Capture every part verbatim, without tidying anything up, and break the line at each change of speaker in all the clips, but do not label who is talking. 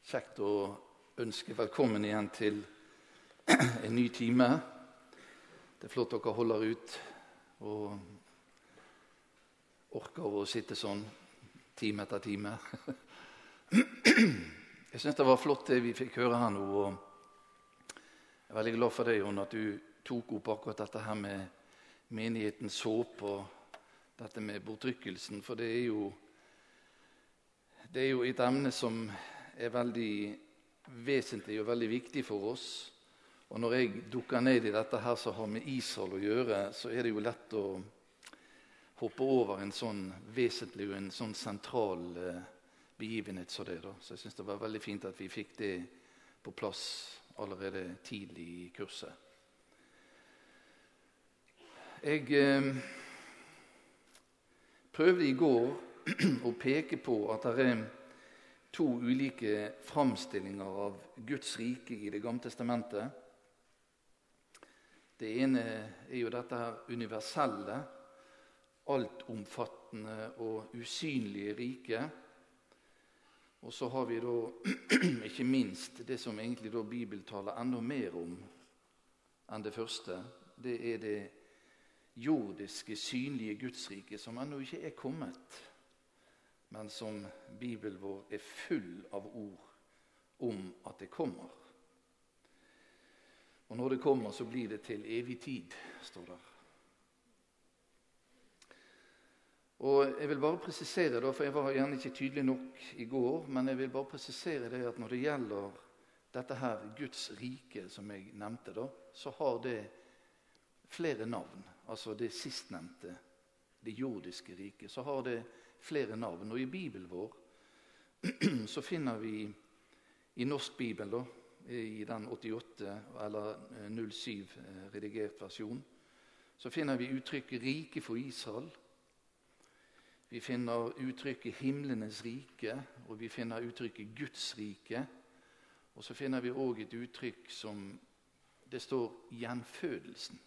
Kjekt å ønske velkommen igjen til en ny time. Det er flott dere holder ut og orker å sitte sånn time etter time. Jeg synes det var flott det vi fikk høre her nå, og jeg er veldig glad for det, Jon, at du tok opp akkurat dette her med menighetens håp og dette med bortrykkelsen, for det er jo, det er jo et emne som er veldig vesentlig og veldig viktig for oss. Og når jeg dukker ned i dette her som har med Israel å gjøre, så er det jo lett å hoppe over en sånn vesentlig og en sånn sentral eh, begivenhet som det da. Så jeg synes det var veldig fint at vi fikk det på plass allerede tidlig i kurset. Jeg eh, prøvde i går å peke på at det er to ulike framstillinger av Guds rike i det gamle testamentet. Det ene er jo dette her universelle, altomfattende og usynlige rike. Og så har vi da ikke minst det som egentlig da Bibelen taler enda mer om enn det første. Det er det jordiske, synlige Guds rike som ennå ikke er kommet, men som Bibelen vår er full av ord om at det kommer. Og når det kommer, så blir det til evig tid, står der. Og jeg vil bare presisere, da, for jeg var gjerne ikke tydelig nok i går, men jeg vil bare presisere det at når det gjelder dette her Guds rike, som jeg nevnte da, så har det flere navn. Altså det sistnevnte, det jordiske riket, så har det flere navn. Og i Bibelen vår så finner vi i norsk Bibel da, i den åttiåtte eller null syv redigert versjon, så finner vi uttrykket rike for Israel. Vi finner uttrykket himlenes rike, og vi finner uttrykket Guds rike. Og så finner vi også et uttrykk som det står gjenfødelsen.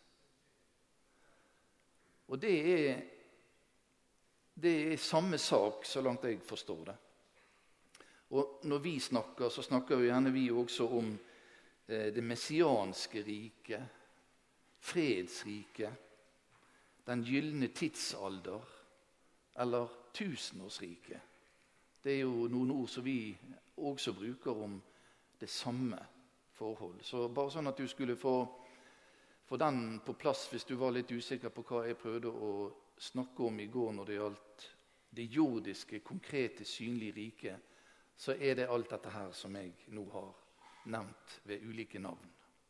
Og det er Det er samme sak, så langt jeg forstår det. Og når vi snakker, så snakker vi gjerne vi også om eh, det messianske riket, fredsriket, den gyllene tidsalder, eller tusenårsriket. Det er jo noen ord som vi også bruker om det samme forhold. Så bare sånn at du skulle få, få den på plass hvis du var litt usikker på hva jeg prøvde å snakke om i går når det gjaldt det jordiske, konkrete, synlige riket, så er det alt dette her som jeg nå har nevnt ved ulike navn.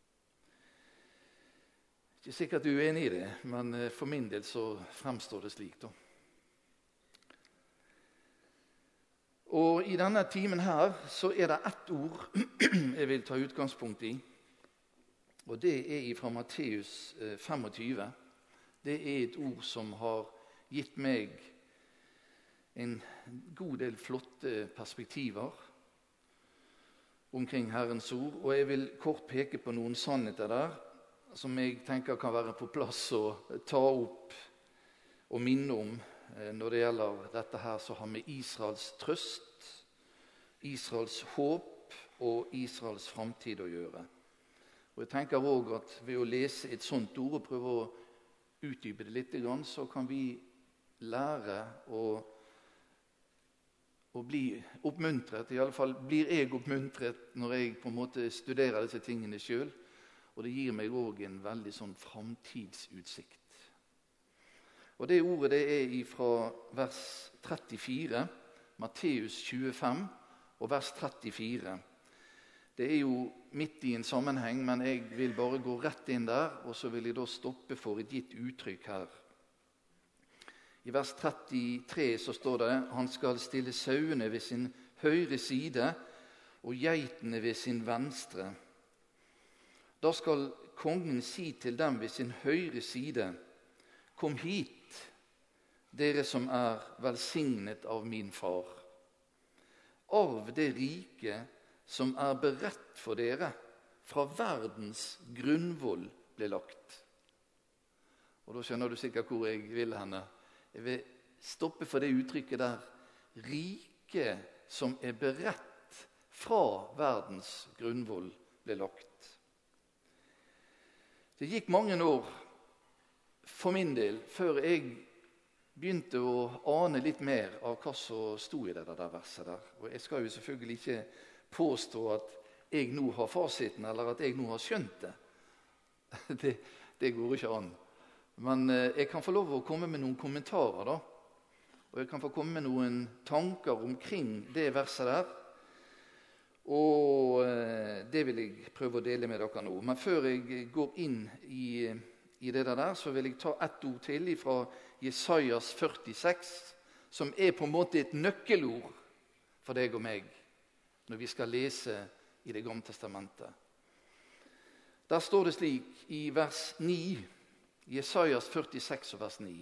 Ikke sikkert du er enig i det, men for min del så fremstår det slik da. Og i denne timen her så er det ett ord jeg vil ta utgangspunkt i, og det er fra Matteus femogtyve. Det er et ord som har gitt meg en god del flotte perspektiver omkring Herrens ord. Og jeg vil kort peke på noen sannheter der, som jeg tenker kan være på plass å ta opp og minne om når det gjelder dette her som har med Israels trøst, Israels håp og Israels framtid å gjøre. Og jeg tenker også at ved å lese et sånt ord og prøve å utdype det litt, så kan vi lære å, å bli oppmuntret. I alle fall blir jeg oppmuntret når jeg på en måte studerer disse tingene selv, og det gir meg også en veldig sånn framtidsutsikt. Og det ordet det er fra vers trettifire, Matteus tjuefem og vers trettifire. Det er jo midt i en sammenheng, men jeg vil bare gå rett inn der, og så vil jeg da stoppe for et gitt uttrykk her. I vers trettitre så står det: han skal stille sauene ved sin høyre side, og geitene ved sin venstre. Da skal kongen si til dem ved sin høyre side: kom hit, dere som er velsignet av min far. Arv det rike som er beredt for dere fra verdens grunnvoll ble lagt. Og da skjønner du sikkert hvor jeg vil henne. Jeg vil stoppe for det uttrykket der. Rike som er beredt fra verdens grunnvoll ble lagt. Det gikk mange år for min del før jeg begynte å ane litt mer av hva som sto i det der verset der. Og jeg skal jo selvfølgelig ikke påstå at jeg nå har fasiten, eller at jeg nå har skjønt det. Det, det går ikke an. Men jeg kan få lov å komme med noen kommentarer da. Og jeg kan få komme med noen tanker omkring det verset der. Og det vil jeg prøve å dele med dere nå. Men før jeg går inn i, i det der, så vil jeg ta ett ord til fra Jesajas førtiseks, som er på en måte et nøkkelord for deg og meg når vi skal lese i Det gamle testamentet. Der står det slik i vers ni, Jesajas førtiseks og vers ni.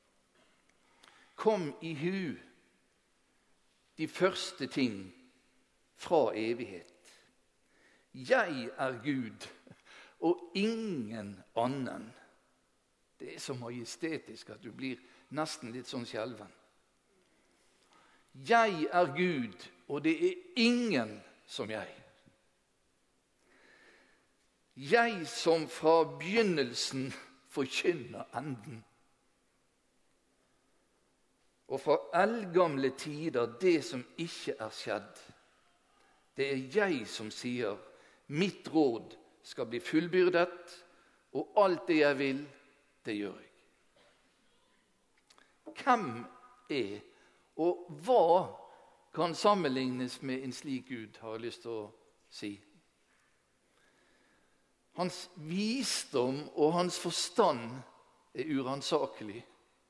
Kom i hu de første ting fra evighet. Jeg er Gud, og ingen annen. Det er så majestetisk at du blir nesten litt sånn skjelven. Jeg er Gud, og det er ingen som jeg. Jeg som fra begynnelsen forkynner enden. Og fra eldgamle tider det som ikke er skjedd. Det er jeg som sier, mitt råd skal bli fullbyrdet, og alt det jeg vil, det gjør jeg. Hvem er, og hva kan sammenlignes med en slik Gud, har jeg lyst til å si. Hans visdom og hans forstand er uransakelig.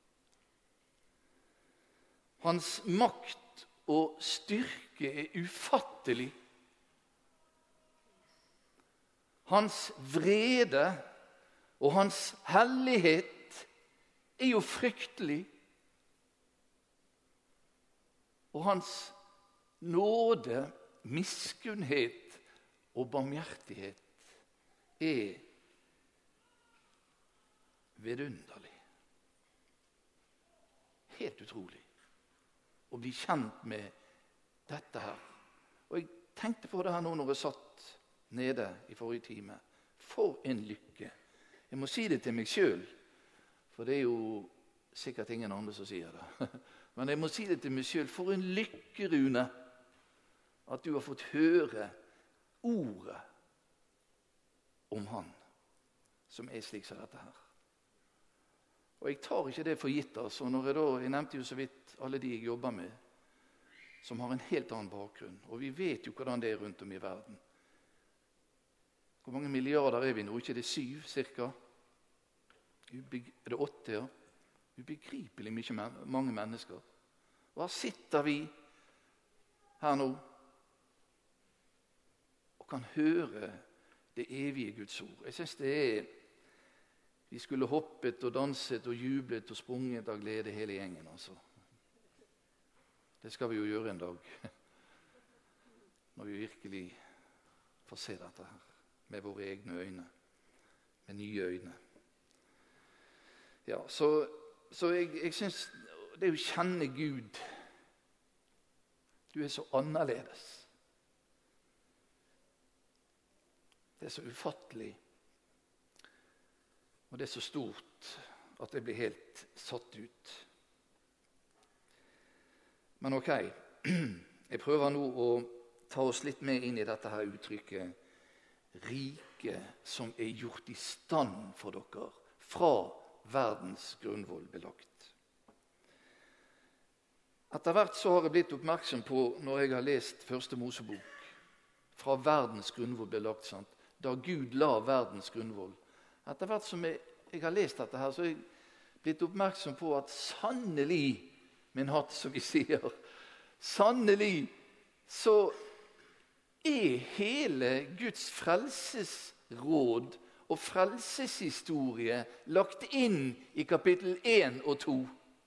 Hans makt og styrke er ufattelig. Hans vrede og hans hellighet er jo fryktelig. Og hans nåde, miskunnhet og barmhjertighet er vidunderlig. Helt utrolig å bli kjent med dette her. Og jeg tenkte på det her nå når jeg satt nede i forrige time. For en lykke. Jeg må si det til meg selv, for det er jo sikkert ingen andre som sier det. Men jeg må si det til meg selv. For en lykke, Rune, at du har fått høre ordet om han, som er slik som dette her. Og jeg tar ikke det for gitt, altså, når jeg da, jeg nevnte jo så vidt alle de jeg jobber med, som har en helt annen bakgrunn. Og vi vet jo hvordan det er rundt om i verden. Hvor mange milliarder er vi nå? Ikke det syv, cirka? Er det åtte, ja? Ubegripelig mye, mange mennesker. Og her sitter vi her nå og kan høre det evige Guds ord. Jeg synes det er, vi skulle hoppet og danset og jublet og sprunget av glede hele gjengen, altså. Det skal vi jo gjøre en dag, når vi virkelig får se dette her, med våre egne øyne, med nye øyne. Ja, så, så jeg, jeg synes, det å kjenne Gud, du er så annerledes. Det er så ufattelig, og det er så stort at det blir helt satt ut. Men ok, jeg prøver nå å ta oss litt med inn i dette her uttrykket, rike som er gjort i stand for dere, fra verdens grunnvoll belagt. Etter hvert så har jeg blitt oppmerksom på, når jeg har lest første Mosebok, fra verdens grunnvoll belagt, sant? Da Gud la verdens grunnvoll. Etter hvert som jeg, jeg har lest dette her, så har jeg blitt oppmerksom på at sannelig, min hatt som vi sier, sannelig så er hele Guds frelsesråd og frelseshistorie lagt inn i kapittel én og to.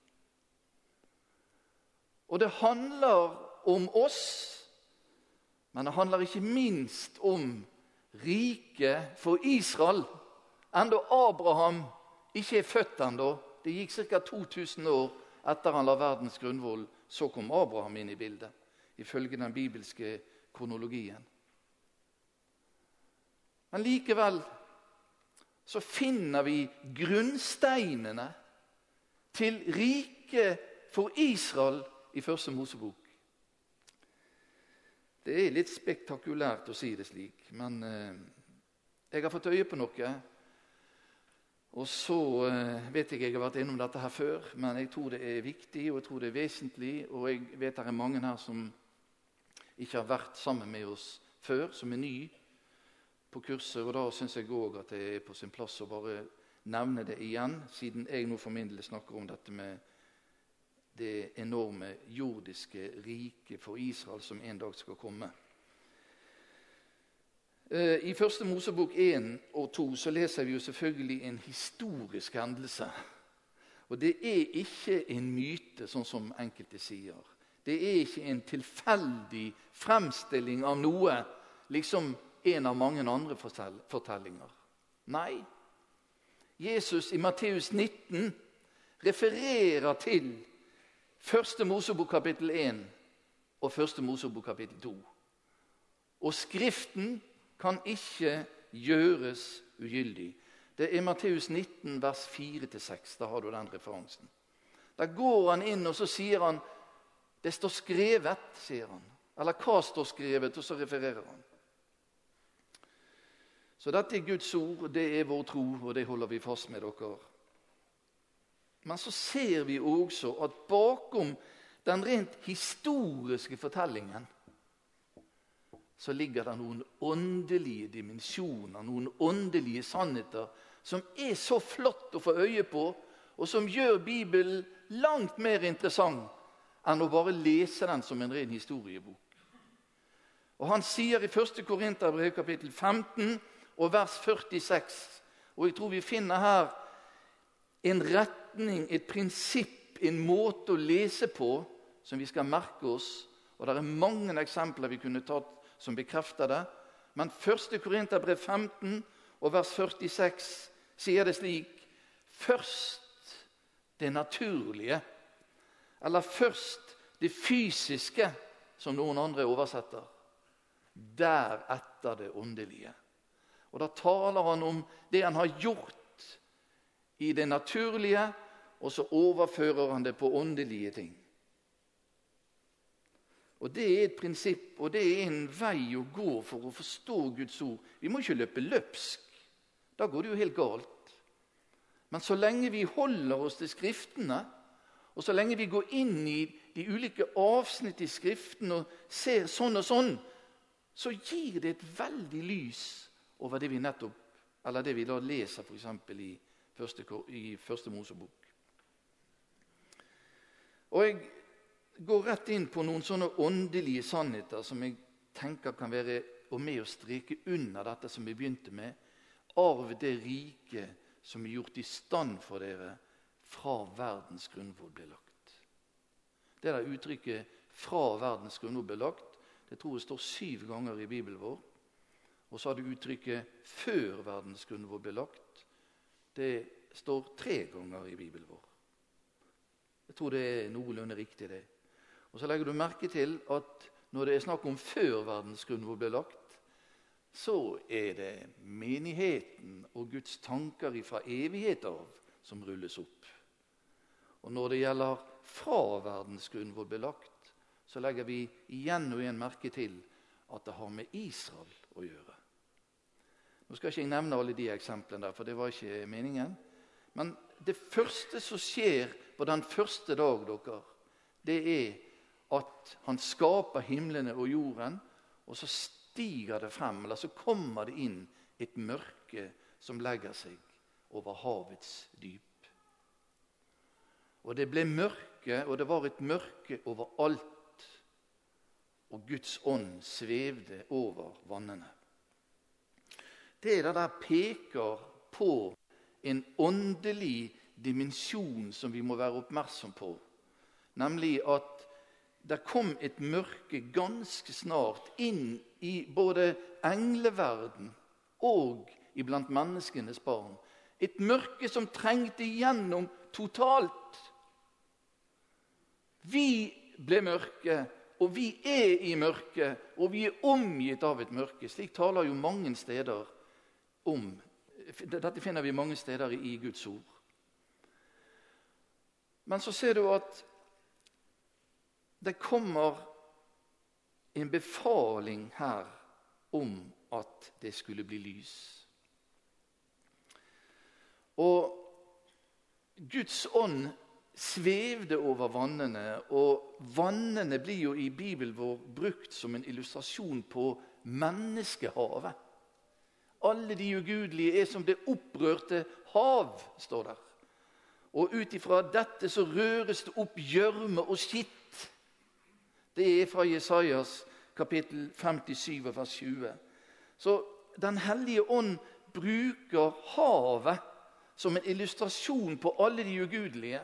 Og det handler om oss, men det handler ikke minst om riket for Israel. Enda Abraham ikke er født enda. Det gikk ca. to tusen år etter han la verdens grunnvoll. Så kom Abraham inn i bildet, ifølge den bibelske kronologien. Men likevel så finner vi grunnsteinene til riket for Israel i første Mosebok. Det er litt spektakulært å si det slik, men eh, jeg har fått øye på noe, og så eh, vet jeg jeg har vært innom dette her før, men jeg tror det er viktig, og jeg tror det er vesentlig, og jeg vet det er mange her som ikke har vært sammen med oss før, som er ny på kurset, og da synes jeg også at det er på sin plass å bare nevne det igjen, siden jeg nå for min del snakker om dette med det enorme jordiske riket for Israel som en dag skal komme. I første Mosebok en og to så leser vi jo selvfølgelig en historisk hendelse. Og det er ikke en myte, sånn som enkelte sier. Det er ikke en tilfeldig fremstilling av noe, liksom en av mange andre fortellinger. Nei, Jesus i Matteus nitten refererer til første Mosebok kapittel en og første Mosebok kapittel to. Og Skriften kan ikke gjøres ugyldig. Det er Matteus nitten, vers fire til seks. Da har du den referansen. Der går han inn, og så sier han, det står skrevet, sier han. Eller hva står skrevet, og så refererer han. Så dette er Guds ord, det er vår tro, og det holder vi fast med dere. Men så ser vi også at bakom den rent historiske fortellingen så ligger det noen åndelige dimensjoner, noen åndelige sannheter som er så flott å få øye på, og som gjør Bibelen langt mer interessant enn å bare lese den som en ren historiebok. Og han sier i første Korinterbrev kapittel femten og vers førtiseks, og jeg tror vi finner her en retning, et prinsipp, en måte å lese på som vi skal merke oss, og det er mange eksempler vi kunne tatt som bekrefter det, men første Korinterbrev femten og vers førtiseks sier det slik: først det naturlige, eller først det fysiske, som noen andre oversetter, deretter det åndelige. Og da taler han om det han har gjort i det naturlige, og så overfører han det på åndelige ting. Og det er et prinsipp, og det er en vei å gå for å forstå Guds ord. Vi må ikke løpe løpsk. Da går det jo helt galt. Men så lenge vi holder oss til Skriftene, og så lenge vi går inn i de ulike avsnitt i Skriften og ser sånn og sånn, så gir det et veldig lys over det vi nettopp, eller det vi da leser for eksempel i første, i første Mosebok. Og jeg går rett inn på noen sånne åndelige sannheter som jeg tenker kan være og med å streke under dette som vi begynte med, arv det rike som er gjort i stand for dere fra verdens grunnvoll ble lagt. Det der uttrykket fra verdens grunnvoll ble lagt, det tror jeg står syv ganger i Bibelen vår. Og så har du uttrykket før verdens grunnvoll ble lagt. Det står tre ganger i Bibelen vår. Jeg tror det er noenlunde riktig det. Og så legger du merke til at når det er snakk om før verdens grunnvoll ble lagt, så er det menigheten og Guds tanker fra evighet av som rulles opp. Og når det gjelder fra verdens grunnvoll ble lagt, så legger vi igjen og igjen merke til at det har med Israel å gjøre. Nå skal ikke jeg nevne alle de eksemplene der, for det var ikke meningen. Men det første som skjer på den første dag, dere, det er at han skaper himlene og jorden, og så stiger det frem, eller så kommer det inn et mørke som legger seg over havets dyp. Og det ble mørke, og det var et mørke over alt, og Guds ånd svevde over vannene. Det der peker på en åndelig dimensjon som vi må være oppmerksom på, nemlig at det kom et mørke ganske snart inn i både engleverden og iblant menneskenes barn. Et mørke som trengte igjennom totalt. Vi ble mørke, og vi er i mørket, og vi er omgitt av et mørke. Slik taler jo mange steder om. Dette finner vi mange steder i Guds ord. Men så ser du at det kommer en befaling her om at det skulle bli lys. Og Guds ånd svevde over vannene, og vannene blir jo i Bibelen vår brukt som en illustrasjon på menneskehavet. Alle de ugudelige er som det opprørte hav, står der. Og ut ifra dette så røres det opp gjørme og skitt. Det er fra Jesajas kapittel femtisju, vers tjue. Så Den hellige ånd bruker havet som en illustrasjon på alle de ugudelige.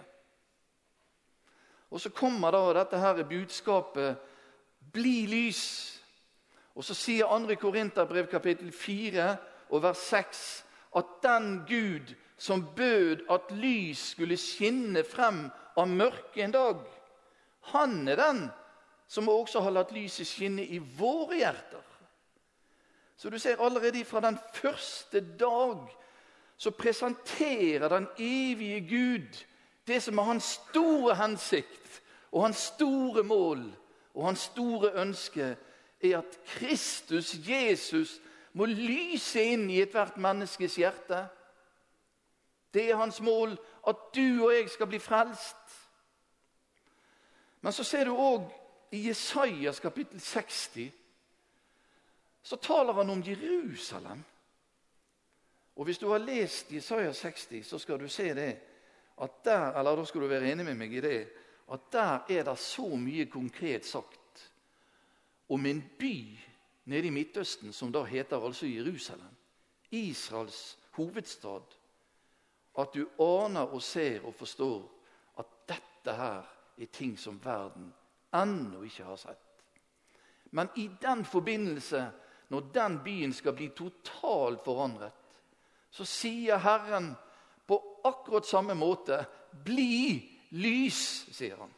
Og så kommer da dette her budskapet, bli lys. Og så sier andre Korinterbrev kapittel fire og vers seks at den Gud som bød at lys skulle skinne frem av mørket en dag, han er den som også har latt lyset skinne i våre hjerter. Så du ser allerede fra den første dag så presenterer den evige Gud det som er hans store hensikt og hans store mål og hans store ønske er at Kristus, Jesus, må lyse inn i et hvert menneskes hjerte. Det er hans mål at du og jeg skal bli frelst. Men så ser du også i Jesajas kapittel seksti, så taler han om Jerusalem. Og hvis du har lest Jesajas seksti, så skal du se det, at der, eller da skal du være enig med meg i det, at der er det så mye konkret sagt om en by nede i Midtøsten, som da heter altså Jerusalem, Israels hovedstad, at du aner og ser og forstår at dette her er ting som verden ennå ikke har sett. Men i den forbindelse, når den byen skal bli totalt forandret, så sier Herren på akkurat samme måte, bli lys, sier han.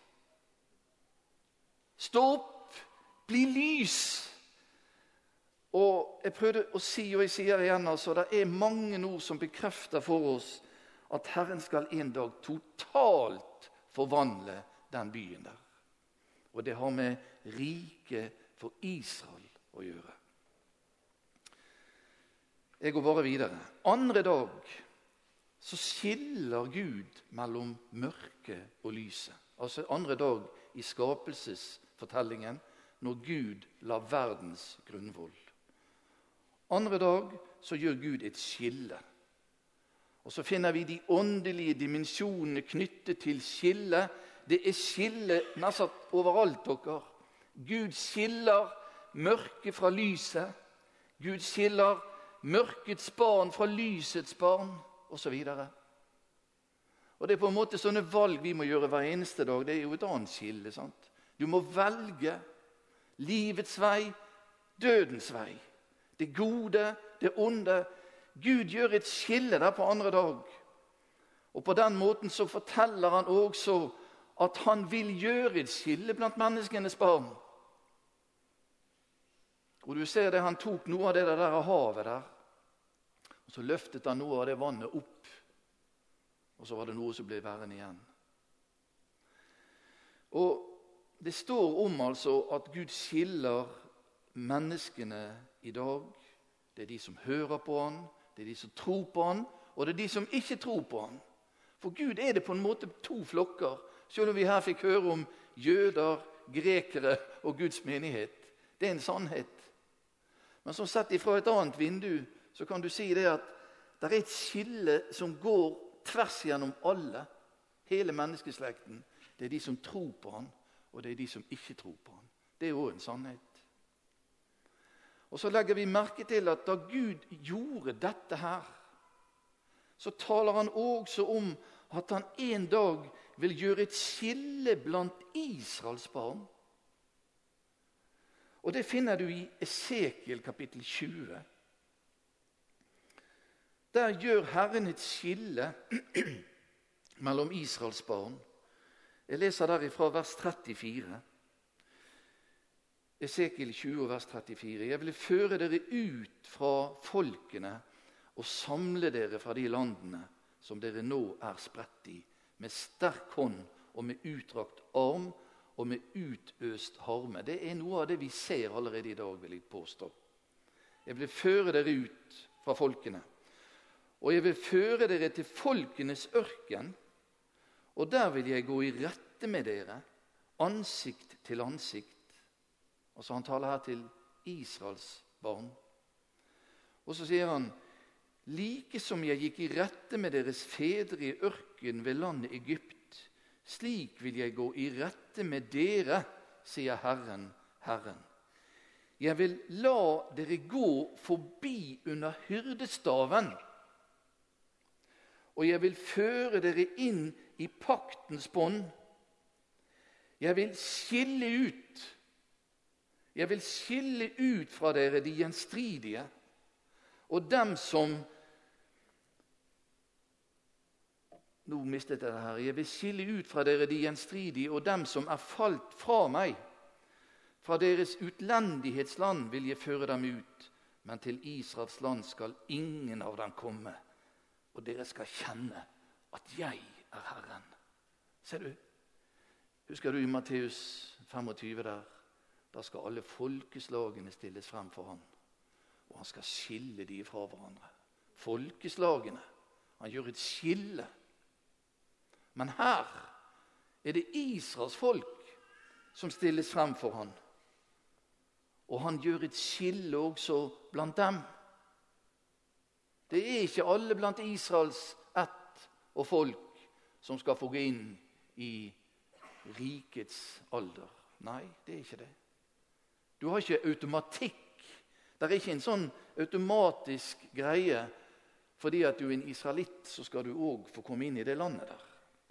Stå opp, bli lys. Og jeg prøvde å si, og jeg sier igjen, altså, det er mange ord som bekrefter for oss at Herren skal en dag totalt forvandle den byen der. Og det har med riket for Israel å gjøre. Jeg går bare videre. Andre dag så skiller Gud mellom mørke og lyset. Altså andre dag i skapelsesfortellingen, når Gud la verdens grunnvoll. Andre dag så gjør Gud et skille. Og så finner vi de åndelige dimensjonene knyttet til skille. Det er skille nesten overalt, dere. Gud skiller mørket fra lyset. Gud skiller mørkets barn fra lysets barn, og så videre. Og det er på en måte sånne valg vi må gjøre hver eneste dag. Det er jo et annet skille, sant? Du må velge livets vei, dødens vei. Det gode, det onde. Gud gjør et skille der på andre dag. Og på den måten så forteller han også at han vil gjøre et skille blant menneskenes barn. Og du ser det, han tok noe av det der havet der, og så løftet han noe av det vannet opp, og så var det noe som ble værende igjen. Og det står om altså at Gud skiller menneskene i dag. Det er de som hører på han, det er de som tror på han, og det er de som ikke tror på han. For Gud er det på en måte to flokker, selv om vi her fikk høre om jøder, grekere og Guds menighet. Det er en sannhet. Men som sett ifra et annet vindu, så kan du si det at det er et skille som går tvers gjennom alle, hele menneskeslekten. Det er de som tror på han, og det er de som ikke tror på han. Det er jo en sannhet. Og så legger vi merke til at da Gud gjorde dette her, så taler han også om at han en dag vil gjøre et skille blant Israels barn. Og det finner du i Esekiel kapittel tjue. Der gjør Herren et skille mellom Israels barn. Jeg leser derifra vers trettifire. Esekiel tjue, vers trettifire. Jeg vil føre dere ut fra folkene og samle dere fra de landene som dere nå er spredt i, med sterk hånd og med utdrakt arm og med utøst harme. Det er noe av det vi ser allerede i dag, vil jeg påstå. Jeg vil føre dere ut fra folkene, og jeg vil føre dere til folkenes ørken, og der vil jeg gå i rette med dere, ansikt til ansikt. Altså han taler her til Israels barn. Og så sier han, like som jeg gikk i rette med deres fedre i ørken ved landet Egypt, slik vil jeg gå i rette med dere, sier Herren, Herren. Jeg vil la dere gå forbi under hyrdestaven, og jeg vil føre dere inn i paktens bånd. Jeg vil skille ut, jeg vil skille ut fra dere de gjenstridige, og dem som, nå mistet jeg det her, jeg vil skille ut fra dere de gjenstridige, og dem som er falt fra meg. Fra deres utlendighetsland vil jeg føre dem ut, men til Israels land skal ingen av dem komme, og dere skal kjenne at jeg er Herren. Ser du? Husker du i Matteus femogtyve der? Da skal alle folkeslagene stilles frem for han, og han skal skille de fra hverandre. Folkeslagene. Han gjør et skille. Men her er det Israels folk som stilles frem for han. Og han gjør et skille også blant dem. Det er ikke alle blant Israels ett og folk som skal få gå inn i rikets alder. Nei, det er ikke det. Du har ikke automatikk. Det er ikke en sånn automatisk greie. Fordi at du er en israelitt, så skal du også få komme inn i det landet der.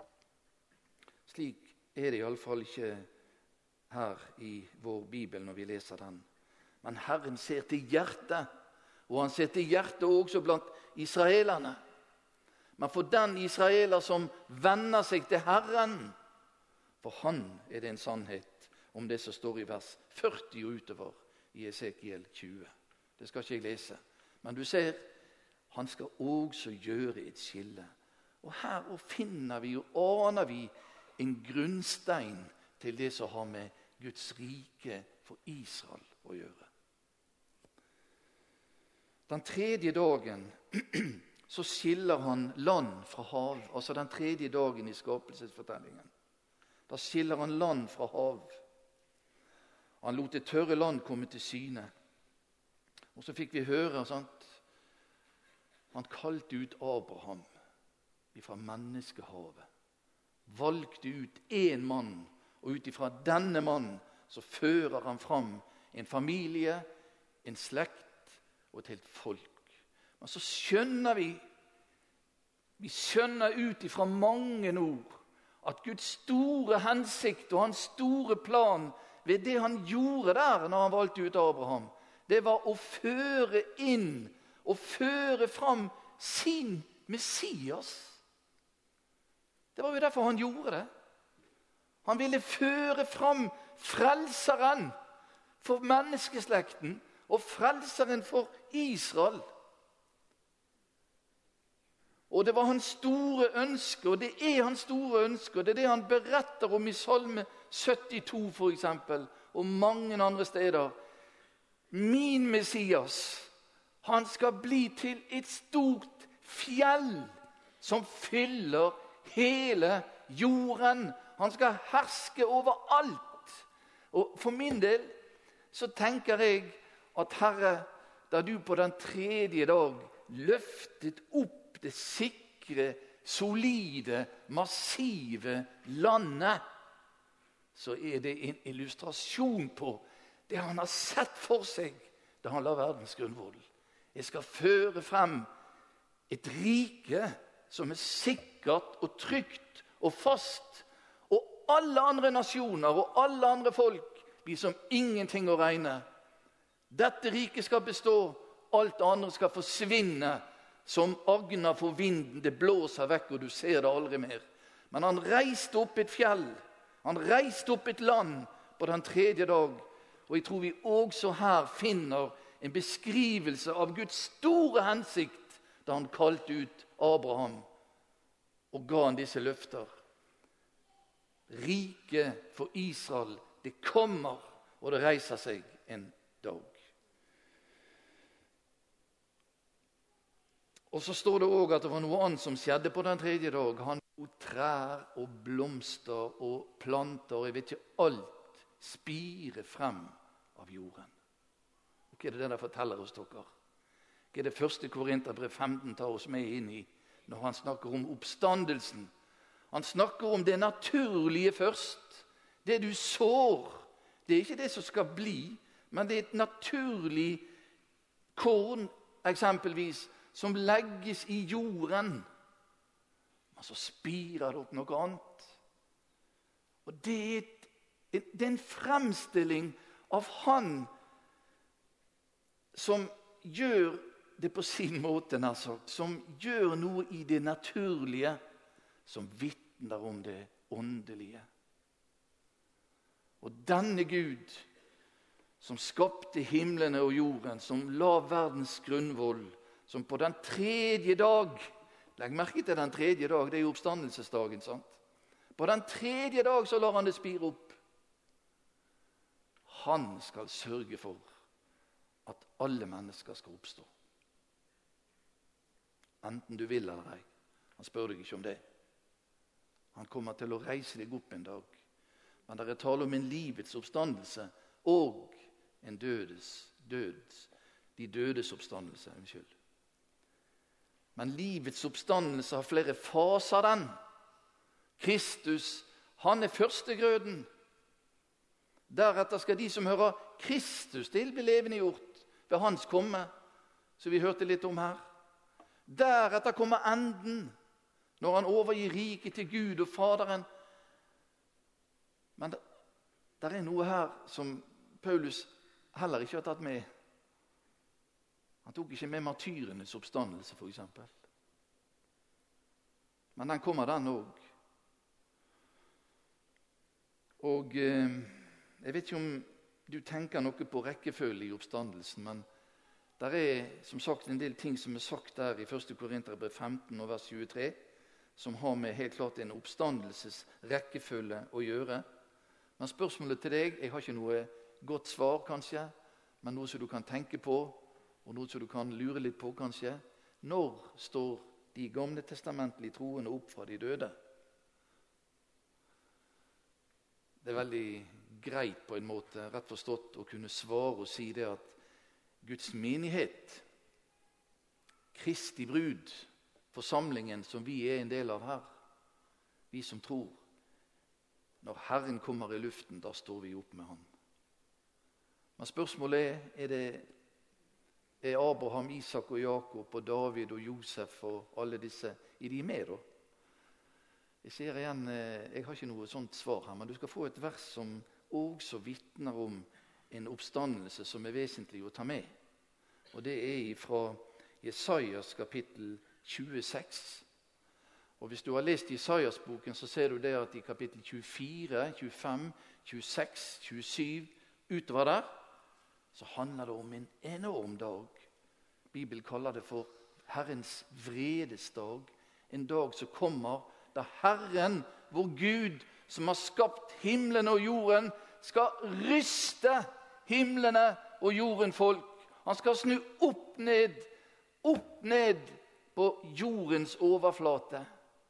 Slik er det i alle fall ikke her i vår Bibel når vi leser den. Men Herren ser til hjertet, og han ser til hjertet også blant israelerne. Men for den israeler som vender seg til Herren, for han er det en sannhet om det som står i vers førti og utover i Esekiel tjue. Det skal ikke jeg lese. Men du ser, han skal også gjøre et skille. Og her finner vi og aner vi en grunnstein til det som har med Guds rike for Israel å gjøre. Den tredje dagen så skiller han land fra hav, altså den tredje dagen i skapelsesfortellingen. Da skiller han land fra hav. Han lot det tørre land komme til syne. Og så fikk vi høre, sant? Han kalte ut Abraham fra menneskehavet. Valgte ut en mann, og ut ifra denne mann så fører han fram en familie, en slekt og et helt folk. Men så skjønner vi, vi skjønner ut ifra mange ord, at Guds store hensikt og hans store plan ved det han gjorde der når han valgte ut Abraham, det var å føre inn og føre fram sin Messias. Det var jo derfor han gjorde det. Han ville føre fram frelseren for menneskeslekten og frelseren for Israel. Og det var hans store ønske, og det er hans store ønske, og det er det han beretter om i Salme syttito for eksempel, og mange andre steder. Min Messias, han skal bli til et stort fjell som fyller hele jorden. Han skal herske over alt. Og for min del så tenker jeg at Herre, da du på den tredje dag løftet opp det sikre, solide, massive landet, så er det en illustrasjon på det han har sett for seg da han la verdens grunnvoll. Jeg skal føre frem et rike som er sikkert og trygt og fast, og alle andre nasjoner og alle andre folk blir som ingenting å regne. Dette riket skal bestå, alt det andre skal forsvinne, som agner for vinden, det blåser vekk, og du ser det aldri mer. Men han reiste opp et fjell, han reiste opp et land på den tredje dag, Og jeg tror vi også her finner en beskrivelse av Guds store hensikt da han kalte ut Abraham og ga han disse løfter. Riket for Israel, det kommer, og det reiser seg en dag. Og så står det også at det var noe annet som skjedde på den tredje dag. Han lot trær og blomster og planter, jeg vet ikke alt, spire frem av jorden. Og hva er det det forteller oss dere? Hva er det første Korinterbrev femten tar oss med inn i når han snakker om oppstandelsen? Han snakker om det naturlige først. Det du sår, det er ikke det som skal bli, men det er et naturlig korn, eksempelvis, som legges i jorden. Og så spirer det opp noe annet. Og det er, et, det er en fremstilling av han som gjør det på sin måte, nær sagt, som gjør noe i det naturlige, som vitner om det åndelige. Og denne Gud, som skapte himlene og jorden, som la verdens grunnvoll, som på den tredje dag, legg merke til den tredje dag, det er jo oppstandelsesdagen, sant? På den tredje dag så lar han det spire opp. Han skal sørge for at alle mennesker skal oppstå. Enten du vil eller ei. Han spør deg ikke om det. Han kommer til å reise deg opp en dag. Men det er tale om en livets oppstandelse og en dødes, døds, de dødes oppstandelse, unnskyld. Men livets oppstandelse har flere faser den. Kristus, han er førstegrøden. Deretter skal de som hører Kristus til bli levende gjort ved hans komme, som vi hørte litt om her. Deretter kommer enden, når han overgir riket til Gud og Faderen. Men det, det er noe her som Paulus heller ikke har tatt med. Han tok ikke med martyrenes oppstandelse, for eksempel. Men den kommer den også. Og eh, jeg vet ikke om du tenker noe på rekkefølge i oppstandelsen, men det er som sagt en del ting som er sagt der i første Korinterbrev femten og vers tjuetre, som har med helt klart en oppstandelses rekkefølge å gjøre. Men spørsmålet til deg, jeg har ikke noe godt svar kanskje, men noe som du kan tenke på, og noe som du kan lure litt på kanskje. Når står de gamle testamentlige troende opp fra de døde? Det er veldig greit på en måte, rett forstått, å kunne svare og si det at Guds menighet, Kristi brud, forsamlingen som vi er en del av her, vi som tror, når Herren kommer i luften, da står vi opp med ham. Men spørsmålet er, er det er Abraham, Isak og Jakob og David og Josef og alle disse, er de med da? Jeg sier igjen, jeg har ikke noe sånt svar her, men du skal få et vers som også vitner om en oppstandelse som er vesentlig å ta med. Og det er fra Jesajas kapittel tjueseks. Og hvis du har lest Jesajas-boken, så ser du det at i kapittel tjuefire, tjuefem, tjueseks, tjuesju, utover der, så handler det om en enorm dag. Bibelen kaller det for Herrens vredesdag. En dag som kommer da Herren, vår Gud, som har skapt himmelen og jorden, skal ryste himmelene og jorden folk. Han skal snu opp ned, opp ned på jordens overflate.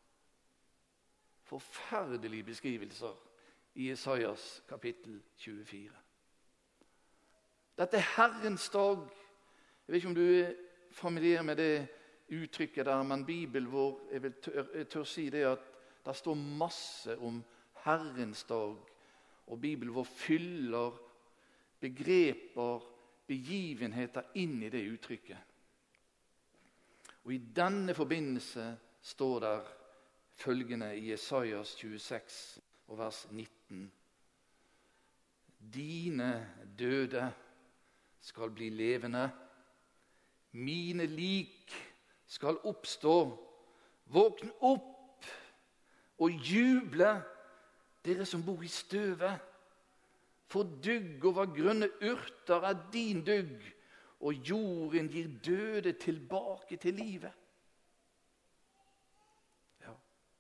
Forferdelige beskrivelser i Jesajas kapittel tjuefire. Dette er Herrens dag. Jeg vet ikke om du er familiær med det uttrykket der, men Bibelen vår, jeg vil tør, jeg tør si det at det står masse om Herrens dag, og Bibelen vår fyller begreper, begivenheter inn i det uttrykket. Og i denne forbindelse står der følgende i Jesajas tjueseks og vers nitten. Dine døde skal bli levende, mine lik skal oppstå. Våkn opp og juble, dere som bor i støvet. For dugg over grønne urter er din dugg, og jorden gir døde tilbake til livet. Ja.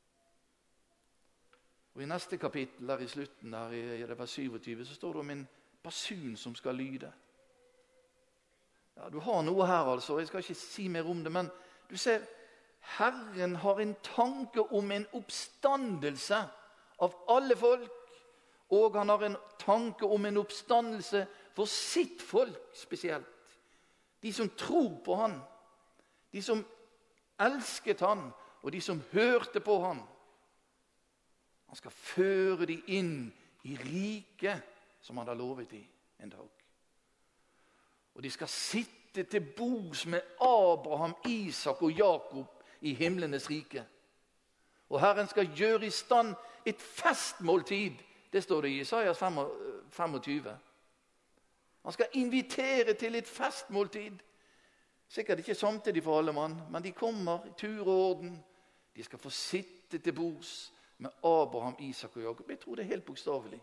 Og i neste kapittel, der i slutten, der i det vers syvogtyve, så står det om en basun som skal lyde. Ja, du har noe her, altså. Jeg skal ikke si mer om det, men du ser, Herren har en tanke om en oppstandelse av alle folk, og han har en tanke om en oppstandelse for sitt folk spesielt. De som tror på han, de som elsket han, og de som hørte på han. Han skal føre de inn i riket som han har lovet i en dag. Og de skal sitte til bords med Abraham, Isak og Jakob i himlenes rike. Og Herren skal gjøre i stand et festmåltid. Det står det i Isaias femogtyve. Han skal invitere til et festmåltid. Sikkert ikke samtidig for alle mann, men de kommer i tur og orden. De skal få sitte til bords med Abraham, Isak og Jakob. Jeg tror det er helt bokstavelig.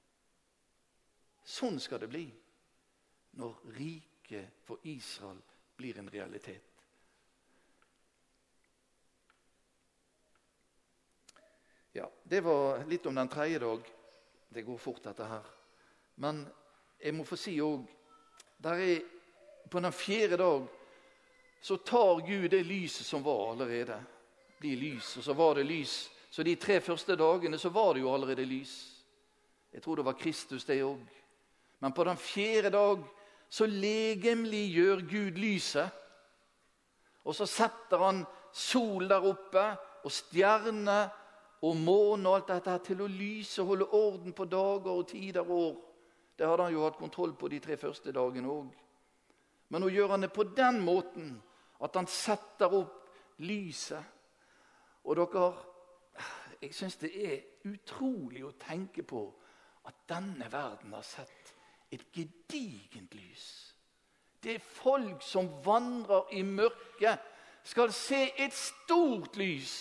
Sånn skal det bli når riket for Israel blir en realitet. Ja, det var litt om den tredje dag. Det går fort dette her. Men jeg må få si også, der er, på den fjerde dag, så tar Gud det lyset som var allerede. Blir lys, og så var det lys. Så de tre første dagene så var det jo allerede lys. Jeg tror det var Kristus det også. Men på den fjerde dag så legemlig gjør Gud lyset. Og så setter han sol der oppe, og stjerne og måne og alt dette her til å lyse, holde orden på dager og tider og år. Det hadde han jo hatt kontroll på de tre første dagene også. Men nå gjør han det på den måten at han setter opp lyset. Og dere, jeg synes det er utrolig å tenke på at denne verden har sett et gedigent lys. Det er folk som vandrer i mørket, skal se et stort lys.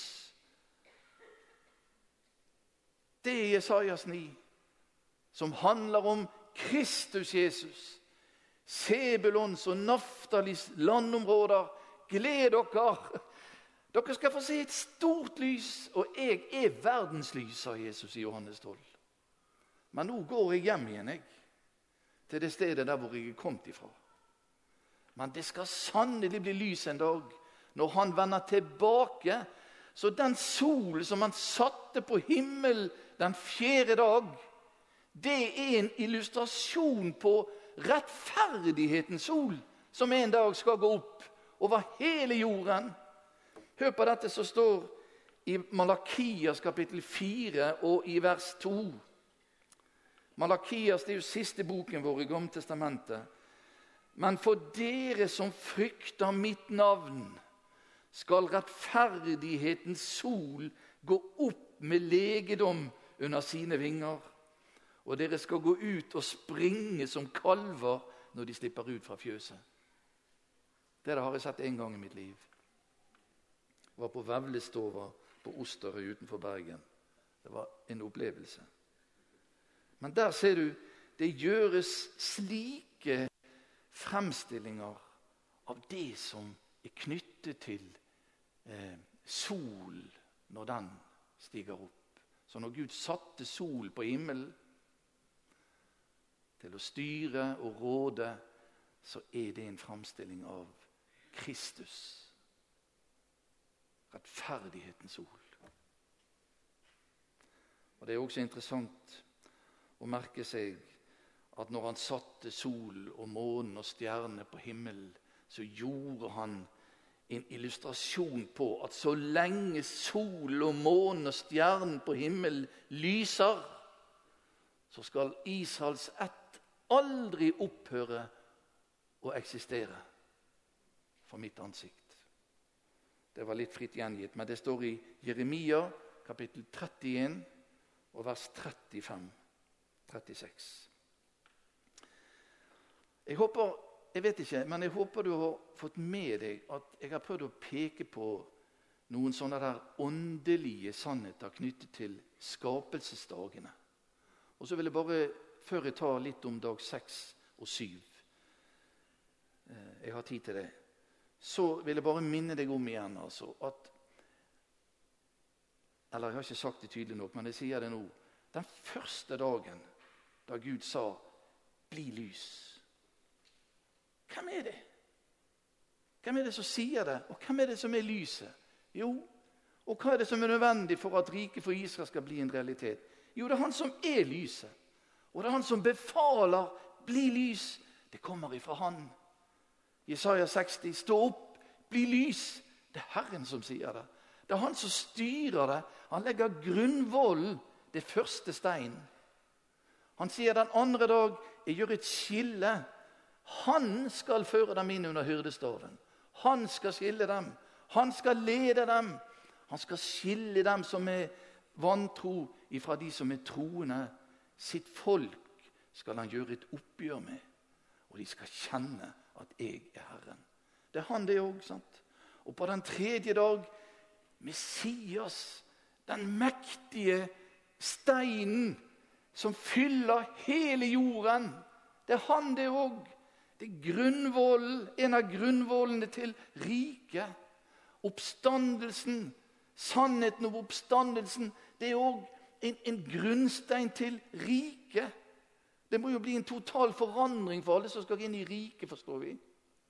Det er Jesajas ni, som handler om Kristus Jesus. Sebulons og Naftalis landområder, gled dere. Dere skal få se et stort lys, og jeg er verdenslys, sa Jesus i Johannes tolv. Men nå går jeg hjem igjen, jeg, til det stedet der hvor jeg er kommet ifra. Men det skal sannelig bli lys en dag, når han vender tilbake. Så den sol som han satte på himmel den fjerde dag, det er en illustrasjon på rettferdighetens sol, som en dag skal gå opp over hele jorden. Hør på dette som står i Malakias kapittel fire og i vers to. Malakias, det er jo siste boken vår i Gamle testamentet. Men for dere som frykter mitt navn, skal rettferdighetens sol gå opp med legedom under sine vinger, og dere skal gå ut og springe som kalver når de slipper ut fra fjøset. Det har jeg sett en gang i mitt liv. Jeg var på Vevlestova på Osterøy utenfor Bergen. Det var en opplevelse. Men der ser du, det gjøres slike fremstillinger av det som er knyttet til eh, sol når den stiger opp. Så når Gud satte sol på himmelen til å styre og råde, så er det en fremstilling av Kristus. Rettferdighetens sol. Og det er også interessant å merke seg at når han satte sol og månen og stjernene på himmelen, så gjorde han en illustrasjon på at så lenge sol og månen og stjernen på himmelen lyser, så skal Israels ett aldri opphøre å eksistere for mitt ansikt. Det var litt fritt gjengitt, men det står i Jeremia kapittel trettien og vers trettifem trettiseks. Jeg håper, jeg vet ikke, men jeg håper du har fått med deg at jeg har prøvd å peke på noen sånne der åndelige sannheter knyttet til skapelsesdagene. Og så vil jeg bare før jeg tar litt om dag seks og syv, jeg har tid til det, så vil jeg bare minne deg om igjen, altså, at, eller jeg har ikke sagt det tydelig nok, men jeg sier det nå, den første dagen da Gud sa, bli lys. Hvem er det? Hvem er det som sier det? Og hvem er det som er lyset? Jo, og hva er det som er nødvendig for at riket for Israel skal bli en realitet? Jo, det er han som er lyset. Og det er han som befaler, bli lys. Det kommer ifra han. Jesaja seksti, stå opp, bli lys. Det er Herren som sier det. Det er han som styrer det. Han legger grunnvollen, det første stein. Han sier den andre dag, jeg gjør et skille. Han skal føre dem inn under hyrdestaven. Han skal skille dem. Han skal lede dem. Han skal skille dem som er vantro ifra de som er troende. Sitt folk skal han gjøre et oppgjør med. Og de skal kjenne at jeg er Herren. Det er han det også, sant? Og på den tredje dag, Messias, den mektige steinen som fyller hele jorden. Det er han det også. Det er grunnvollen, en av grunnvollene til riket. Oppstandelsen, sannheten om oppstandelsen, det er også en, en grunnstein til riket. Det må jo bli en total forandring for alle som skal inn i riket, forstår vi.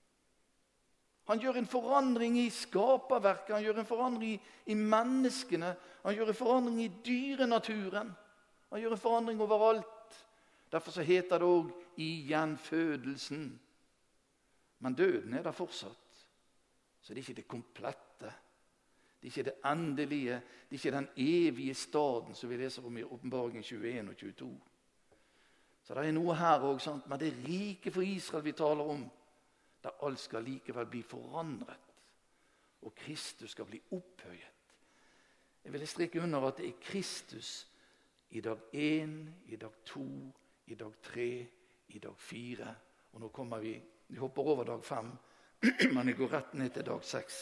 Han gjør en forandring i skaperverket, han gjør en forandring i, i menneskene, han gjør en forandring i dyrenaturen, han gjør en forandring overalt. Derfor så heter det også igjenfødelsen. Men døden er der fortsatt. Så det er ikke det komplette. Det er ikke det endelige. Det er ikke den evige staden som vi leser om i Åpenbaringen tjueen og tjueto. Så det er noe her også, sant? Men det er riket for Israel vi taler om. Der alt skal likevel bli forandret. Og Kristus skal bli opphøyet. Jeg vil strikke under at det er Kristus i dag én, i dag to, i dag tre, i dag fire. Og nå kommer vi, vi hopper over dag fem, men jeg går rett ned til dag seks.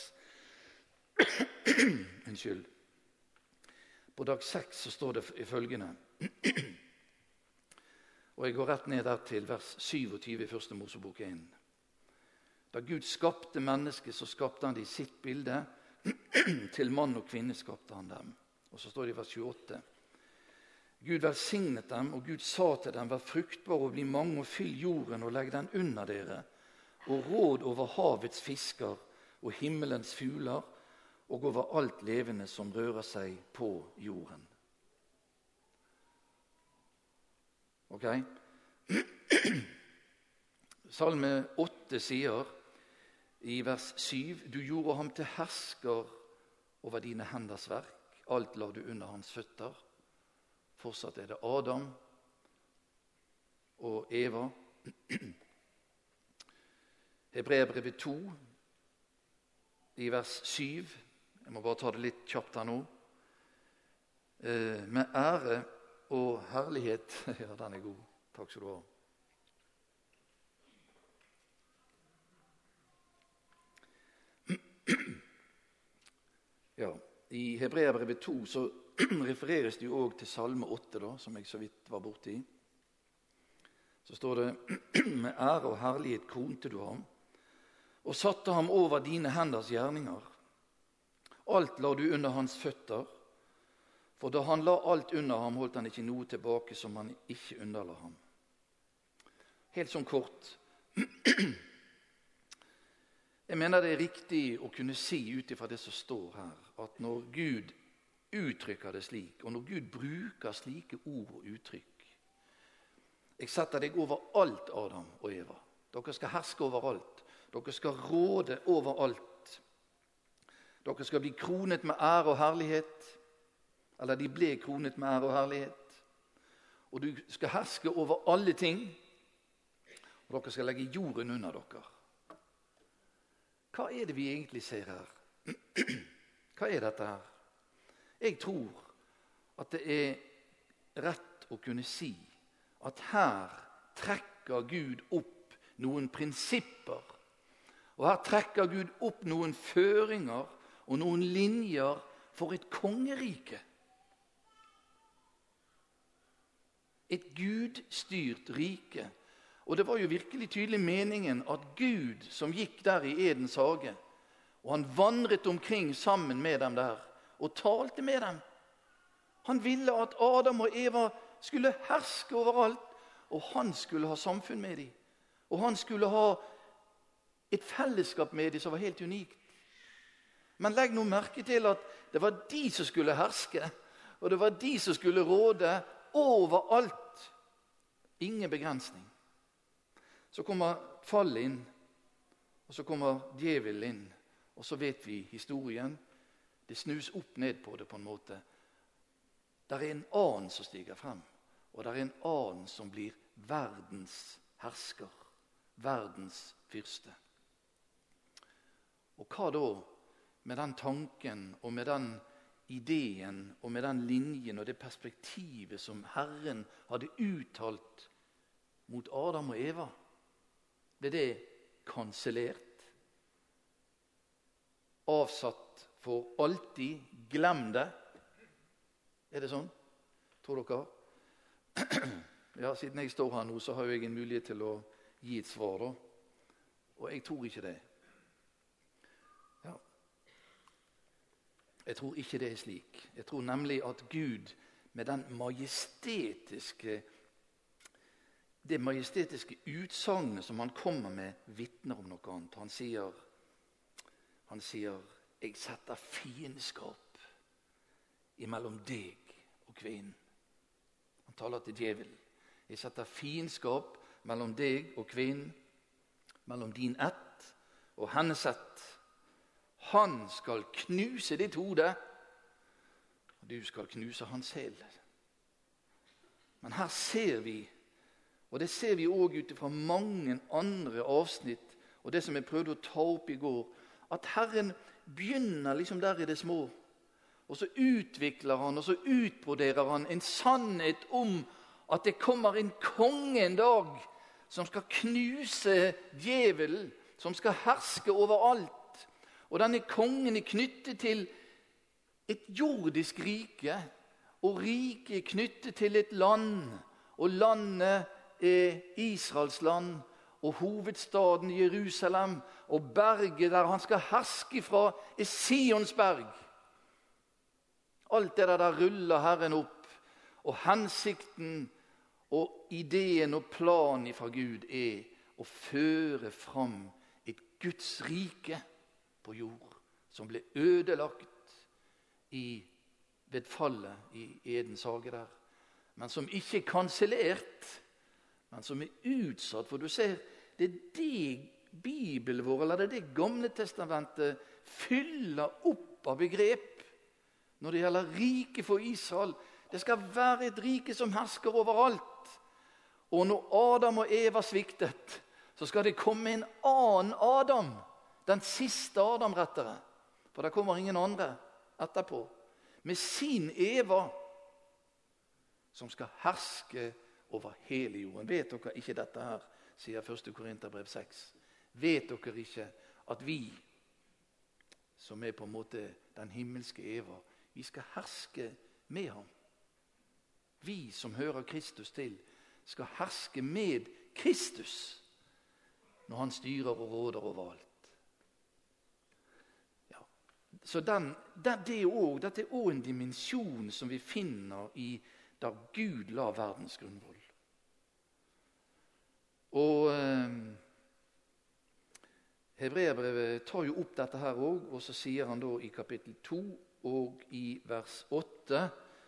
Unnskyld. På dag seks så står det i følgende. Og jeg går rett ned der til vers syvogtyve i første Mosebok én. Da Gud skapte mennesket, så skapte han det i sitt bilde. Til mann og kvinne skapte han dem. Og så står det i vers tjueåtte. Gud velsignet dem, og Gud sa til dem, vær fruktbar og bli mange, og fyll jorden og legg den under dere, og råd over havets fisker og himmelens fugler, og over alt levende som rører seg på jorden. Ok? Salme åtte sier i vers syv, du gjorde ham til hersker over dine henders verk, alt la du under hans føtter. Fortsatt er det Adam og Eva. Hebreerbrevet to i vers syv. Jeg må bare ta det litt kjapt her nå. Eh, med ære og herlighet. Ja, den er god. Takk skal du ha. Ja, i Hebreerbrevet to så refereres det jo også til Salme åtte, da, som jeg så vidt var borte i. Så står det, med ære og herlighet kronte du ham, og satte ham over dine henders gjerninger. Alt la du under hans føtter, for da han la alt under ham, holdt han ikke noe tilbake som han ikke underla ham. Helt sånn kort. Jeg mener det er riktig å kunne si ut ifra det som står her, at når Gud uttrykker det slik, og når Gud bruker slike ord og uttrykk. Jeg setter deg over alt, Adam og Eva. Dere skal herske over alt. Dere skal råde over alt. Dere skal bli kronet med ære og herlighet. Eller de ble kronet med ære og herlighet. Og du skal herske over alle ting. Og dere skal legge jorden under dere. Hva er det vi egentlig ser her? Hva er dette her? Jeg tror at det er rett å kunne si at her trekker Gud opp noen prinsipper, og her trekker Gud opp noen føringer og noen linjer for et kongerike. Et Gud-styrt rike. Og det var jo virkelig tydelig meningen at Gud som gikk der i Edens hage, og han vandret omkring sammen med dem der, og talte med dem. Han ville at Adam og Eva skulle herske overalt, og han skulle ha samfunn med dem. Og han skulle ha et fellesskap med dem som var helt unikt. Men legg nå merke til at det var de som skulle herske, og det var de som skulle råde overalt. Ingen begrensning. Så kommer fallet inn, og så kommer djevelen inn, og så vet vi historien. Det snus opp ned på det på en måte. Der er en annen som stiger frem, og der er en annen som blir verdens hersker, verdens fyrste. Og hva da med den tanken og med den ideen og med den linjen og det perspektivet som Herren hadde uttalt mot Adam og Eva? Ble det kansellert? Avsatt for alltid? Glem det? Er det sånn? Tror dere? Ja, siden jeg står her nå, så har jeg en mulighet til å gi et svar da. Og jeg tror ikke det. Ja. Jeg tror ikke det er slik. Jeg tror nemlig at Gud med den majestetiske det majestetiske utsagnet som han kommer med, vitner om noe annet. Han sier, han sier, jeg setter fiendskap imellom deg og kvinnen. Han taler til djevelen. Jeg setter fiendskap mellom deg og kvinnen, mellom din ett og hennes ett. Han skal knuse ditt hode, og du skal knuse hans hæl. Men her ser vi, og det ser vi også ut fra mange andre avsnitt, og det som jeg prøvde å ta opp i går, at Herren begynner liksom der i det små, og så utvikler han, og så utbroderer han en sannhet om at det kommer en konge en dag, som skal knuse djevelen, som skal herske overalt. Og denne kongen er knyttet til et jordisk rike, og riket er knyttet til et land, og landet er Israels land, og hovedstaden Jerusalem, og berget der han skal herske fra er Sionsberg. Alt det der ruller Herren opp, og hensikten og ideen og planen fra Gud er å føre fram et Guds rike på jord, som ble ødelagt i, ved fallet i Edens hage der, men som ikke er kansellert, men som er utsatt. For du ser, det er det Bibelen vår, eller det er det Gamle testamentet fyller opp av begrep når det gjelder riket for Israel. Det skal være et rike som hersker overalt. Og når Adam og Eva sviktet, så skal det komme en annen Adam, den siste Adam rettere, for det kommer ingen andre etterpå, med sin Eva, som skal herske over hele jorden. Vet dere ikke dette her, sier første Korinterbrev seks. Vet dere ikke at vi, som er på en måte den himmelske Eva, vi skal herske med ham. Vi som hører Kristus til, skal herske med Kristus når han styrer og råder overalt. Ja. Så den, den, det er også, dette er også en dimensjon som vi finner i da Gud la verdens grunnvoll. Og eh, Hebreerbrevet tar jo opp dette her også, og så sier han da i kapittel to og i vers åtte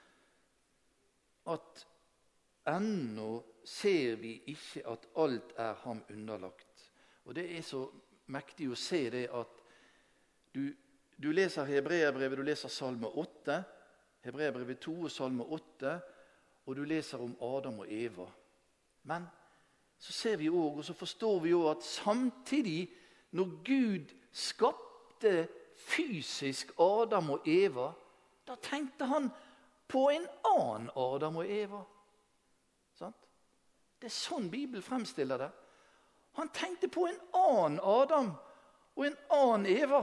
at ennå ser vi ikke at alt er ham underlagt. Og det er så mektig å se det at du, du leser Hebreerbrevet, du leser salme åtte, Hebreerbrevet to og salme åtte, og du leser om Adam og Eva. Men så ser vi også, og så forstår vi også at samtidig når Gud skapte fysisk Adam og Eva, da tenkte han på en annen Adam og Eva. Sant? Det er sånn Bibelen fremstiller det. Han tenkte på en annen Adam og en annen Eva.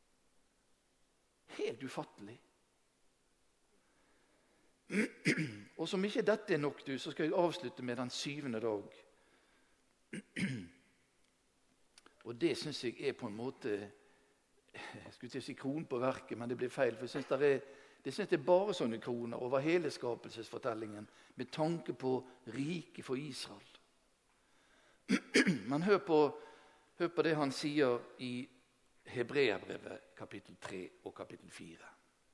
Helt ufattelig. Og som ikke dette er nok, du, så skal jeg avslutte med den syvende dag. Og det synes jeg er på en måte, jeg skulle ikke si kron på verket, men det blir feil, for jeg synes det er, det synes det er bare sånne kroner over hele skapelsesfortellingen, med tanke på riket for Israel. Men hør på, hør på det han sier i Hebreerbrevet kapittel tre og kapittel fire.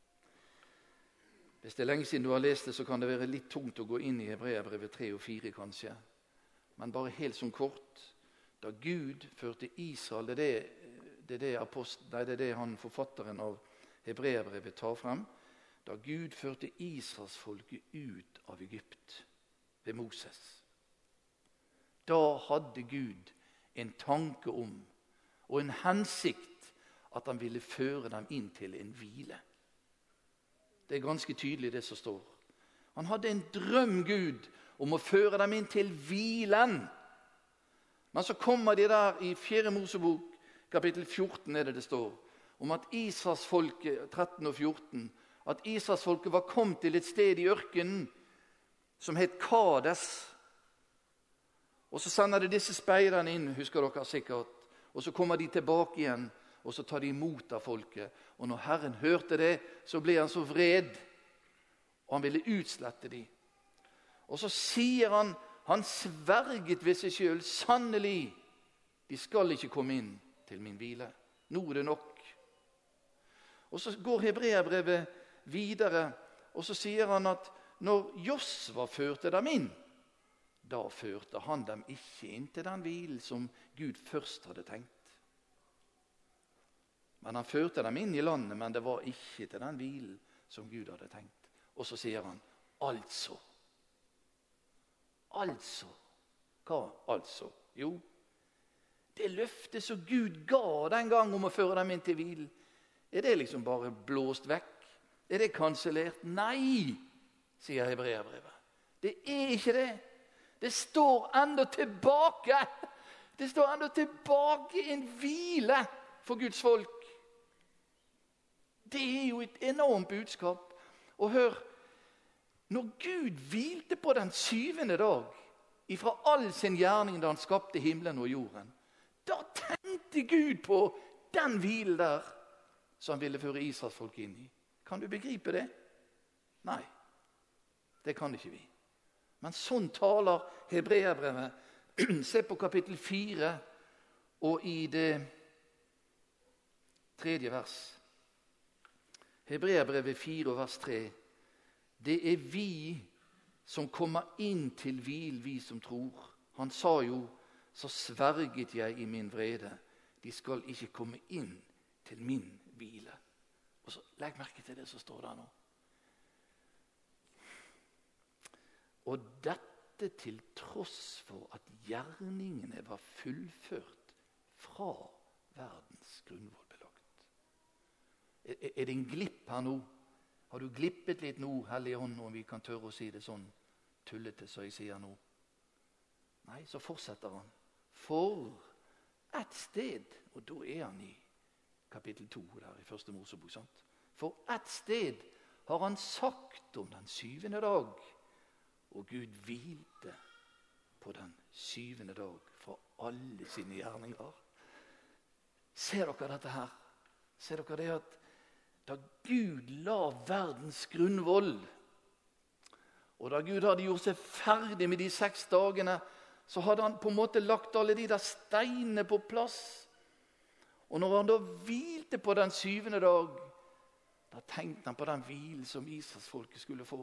Hvis det er lenge siden du har lest det, så kan det være litt tungt å gå inn i Hebreerbrevet tre og fire kanskje. Men bare helt sånn kort. Da Gud førte Israel, det er det, det, er det, apost, nei, det, er det han forfatteren av Hebreerbrevet tar frem. Da Gud førte Israels folke ut av Egypt ved Moses. Da hadde Gud en tanke om og en hensikt at han ville føre dem inn til en hvile. Det er ganske tydelig det som står. Han hadde en drøm, Gud, om å føre dem inn til hvilen. Men så kommer de der i fjerde Mosebok, kapittel fjorten er det det står, om at Israelsfolket, tretten og fjorten, at Israelsfolket var kommet til et sted i ørkenen som het Kades. Og så sender de disse speiderne inn, husker dere sikkert, og så kommer de tilbake igjen, og så tar de imot av folket. Og når Herren hørte det, så ble han så vred, og han ville utslette dem. Og så sier han, han sverget ved seg selv, sannelig, de skal ikke komme inn til min hvile. Nå er det nok. Og så går Hebreerbrevet videre, og så sier han at når Josva førte dem inn, da førte han dem ikke inn til den hvilen som Gud først hadde tenkt. Men han førte dem inn i landet, men det var ikke til den hvilen som Gud hadde tenkt. Og så sier han, altså. Altså. Hva altså? Jo, det løftet som Gud ga den gang om å føre dem inn til hvilen, er det liksom bare blåst vekk? Er det kansellert? Nei, sier Hebreerbrevet. Det er ikke det. Det står enda tilbake. Det står enda tilbake en hvile for Guds folk. Det er jo et enormt budskap. Og hør, når Gud hvilte på den syvende dag, ifra all sin gjerning da han skapte himmelen og jorden, da tenkte Gud på den hvilen der som han ville føre Israels folk inn i. Kan du begripe det? Nei, det kan ikke vi. Men sånn taler Hebreerbrevet. Se på kapittel fire og i det tredje vers. Hebreerbrevet fire og vers tre. Det er vi som kommer inn til hvil, vi som tror. Han sa jo, så sverget jeg i min vrede. De skal ikke komme inn til min hvile. Og så legg merke til det som står der nå. Og dette til tross for at gjerningene var fullført fra verdens grunnvoll belagt. Er, er det en glipp her nå? Har du glippet litt nå, Hellige Ånd, om vi kan tørre å si det sånn tullete som jeg sier nå? Nei, så fortsetter han. For et sted, og da er han i kapittel to der i første Mosebok, sant? For et sted har han sagt om den syvende dag, og Gud hvilte på den syvende dag fra alle sine gjerninger. Ser dere dette her? Ser dere det at da Gud la verdens grunnvoll, og da Gud hadde gjort seg ferdig med de seks dagene, så hadde han på en måte lagt alle de der steinene på plass. Og når han da hvilte på den syvende dag, da tenkte han på den hvilen som Israelsfolket skulle få.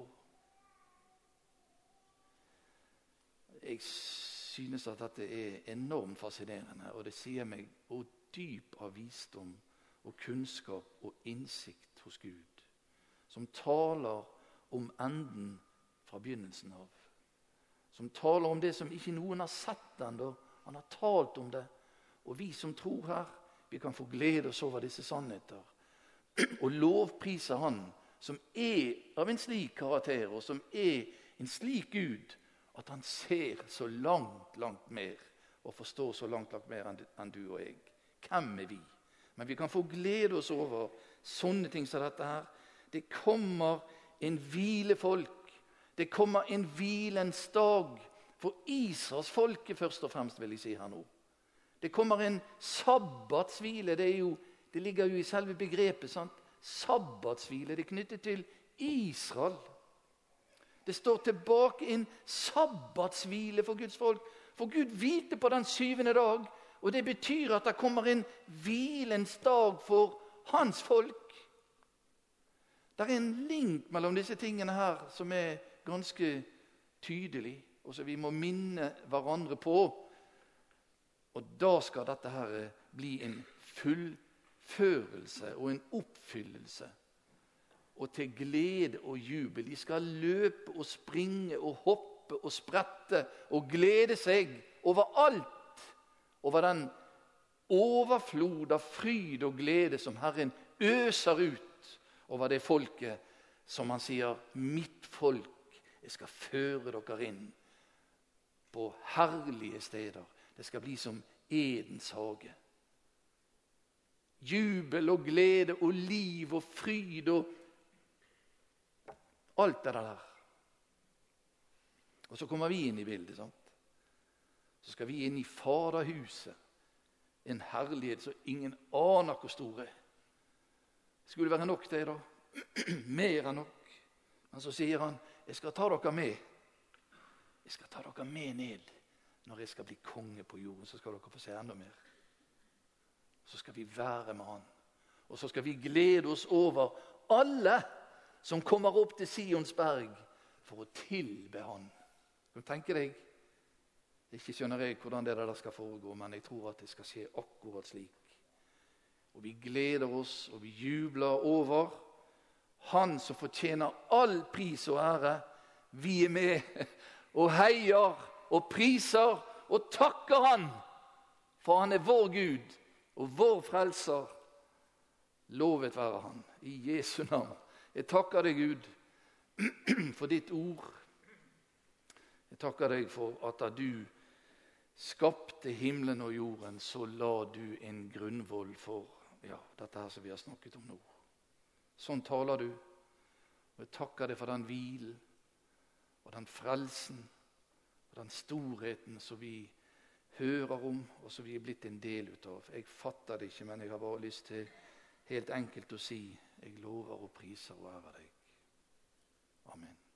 Jeg synes at dette er enormt fascinerende, og det sier meg hvor dyp av visdom og kunnskap og innsikt hos Gud, som taler om enden fra begynnelsen av. Som taler om det som ikke noen har sett ennå. Han har talt om det. Og vi som tror her, vi kan få glede oss over disse sannheter. Og lovprise han som er av en slik karakter, og som er en slik Gud, at han ser så langt, langt mer, og forstår så langt, langt mer enn du og jeg. Hvem er vi? Men vi kan få glede oss over sånne ting som dette her. Det kommer en hvilefolk. Det kommer en hvilens dag for Israels folke først og fremst, vil jeg si her nå. Det kommer en sabbatshvile. Det, er jo, det ligger jo i selve begrepet, sant? Sabbatshvile, det er knyttet til Israel. Det står tilbake en sabbatshvile for Guds folk. For Gud hvilte på den syvende dag, og det betyr at det kommer en hvilens dag for hans folk. Det er en link mellom disse tingene her som er ganske tydelig, og som vi må minne hverandre på. Og da skal dette her bli en fullførelse og en oppfyllelse. Og til glede og jubel. De skal løpe og springe og hoppe og sprette og glede seg over alt. Over den overflod av fryd og glede som Herren øser ut over det folket som han sier, mitt folk, jeg skal føre dere inn på herlige steder. Det skal bli som Edens hage. Jubel og glede og liv og fryd og alt det der. Og så kommer vi inn i bildet, sant? Så skal vi inn i faderhuset. En herlighet som ingen aner hvor stor er. Skulle det være nok det da? Mer enn nok. Men så sier han, jeg skal ta dere med. Jeg skal ta dere med ned. Når jeg skal bli konge på jorden, så skal dere få se enda mer. Så skal vi være med han. Og så skal vi glede oss over alle som kommer opp til Sions berg for å tilbe han. Kan du tenke deg? Ikke skjønner jeg hvordan det der skal foregå, men jeg tror at det skal skje akkurat slik. Og vi gleder oss, og vi jubler over han som fortjener all pris og ære. Vi er med og heier og priser og takker han, for han er vår Gud og vår frelser. Lovet være han i Jesu navn. Jeg takker deg, Gud, for ditt ord. Jeg takker deg for at da du skapte himmelen og jorden, så la du en grunnvoll for ja, dette her som vi har snakket om nå. Sånn taler du. Og jeg takker deg for den hvilen og den frelsen og den storheten som vi hører om, og som vi er blitt en del av. Jeg fatter det ikke, men jeg har bare lyst til helt enkelt å si, jeg lover og priser og ærer deg. Amen.